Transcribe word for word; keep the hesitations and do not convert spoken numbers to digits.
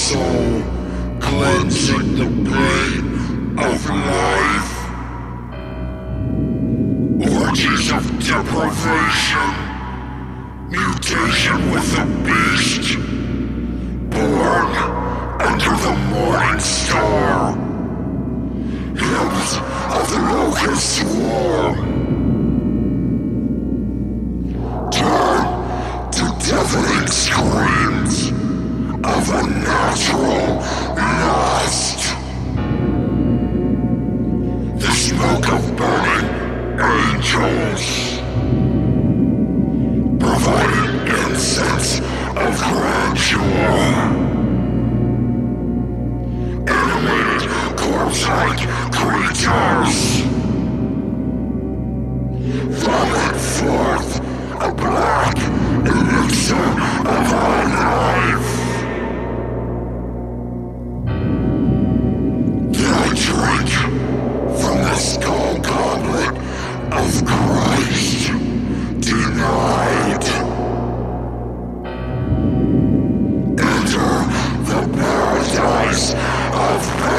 soul, cleansing the pain of life. Orgies of deprivation, mutation with the beast, born under the morning star, hymns of the locust swarm. Turn to deafening screams of unnatural lust. The smoke of burning angels, providing incense of grandeur. Animated corpse-like creatures vomit forth a black elixir of our life. I drink from the skull goblet of Christ denied. Enter the paradise of